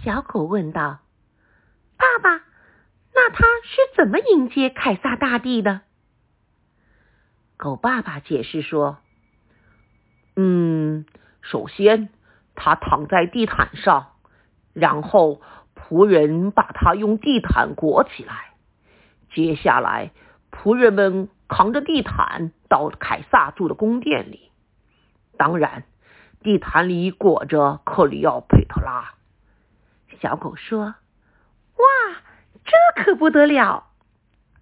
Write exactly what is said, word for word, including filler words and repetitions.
小狗问道：爸爸，那他是怎么迎接凯撒大帝的？狗爸爸解释说：嗯，首先他躺在地毯上，然后仆人把他用地毯裹起来，接下来仆人们扛着地毯到凯撒住的宫殿里，当然地毯里裹着克里奥佩特拉。小狗说：哇，这可不得了！